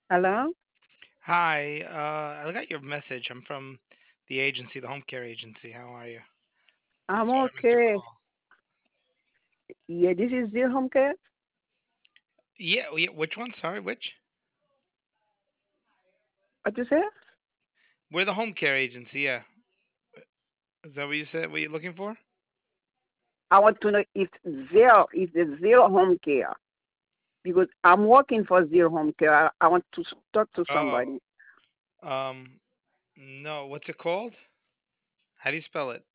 Hello? Hi, I got your message. I'm from the agency, the home care agency. How are you? I'm Sorry, I missed your okay. call. Yeah, this is your home care? Yeah, which one? Sorry, which? What you say? We're the home care agency. Yeah, is that what you said? What you're looking for? I want to know if is the zero home care because I'm working for zero home care. I want to talk to Oh, somebody. no. What's it called? How do you spell it?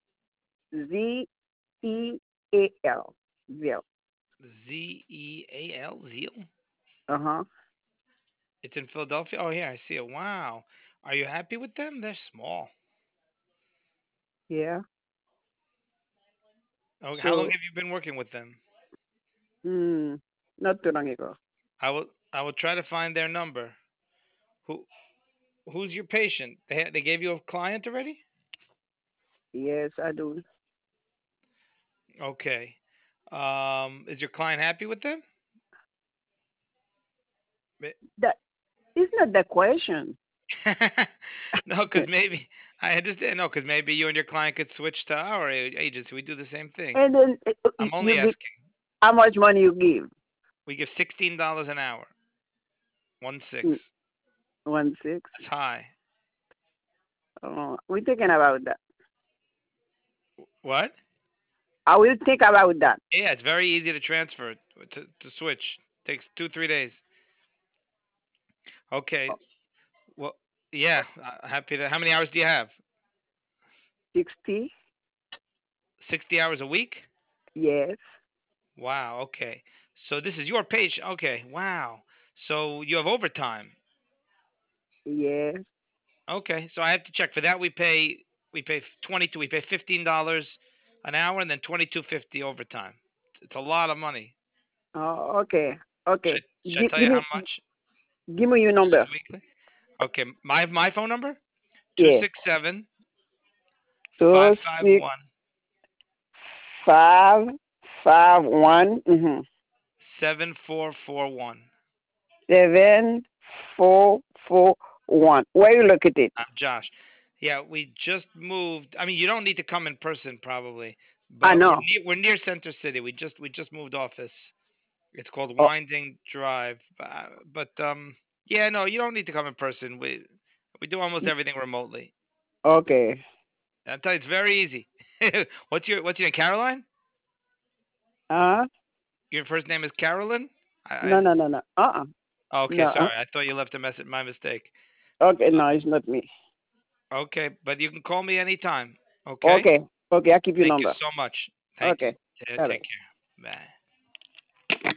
Zeal. Zeal. Zeal. Zeal. Uh-huh. It's in Philadelphia. Oh, yeah, I see it. Wow. Are you happy with them? They're small. Yeah. Oh, how long So, have you been working with them? hmm, not too long ago. I will try to find their number. Who who's your patient? They gave you a client already? Yes, I do. Okay. Is your client happy with them? Ma- That is not the question. No, because maybe I understand. No, because maybe you and your client could switch to our agency. We do the same thing. And then I'm you only give asking. how much money you give? We give $16 an hour. 1 6. Mm, 1 6. That's high. We're thinking about that. What? I will think about that. Yeah, it's very easy to transfer to switch. Takes 2 3 days. Okay. Well, yeah. Happy to. How many hours do you have? 60? 60 hours a week. Yes. Wow. Okay. So this is your page. Okay. Wow. So you have overtime. Yes. Okay. So I have to check for that. We pay 22. We pay $15 an hour and then 22.50 overtime. It's a lot of money. Oh, okay. Okay. Should I tell you how much? Give me your This is number. weekly. Okay. My phone number two Yeah. six seven five Two five six one 551 7441. 7441. Where you located? I'm Josh. Yeah, we just moved. I mean, you don't need to come in person probably, I but we're know. near Center City. We just moved office. It's called Oh, Winding Drive. But yeah, no, you don't need to come in person. We do almost everything remotely. okay. I tell you, it's very easy. What's your name? Caroline? Uh Your first name is Carolyn? I no, no, no, no. okay, No. sorry. I thought you left a message. My mistake. Okay, no, it's not me. Okay, but you can call me anytime. Okay? Okay. Okay, I'll keep your Thank you number. so much. Thank you. Okay. Yeah, All take right. care. Bye.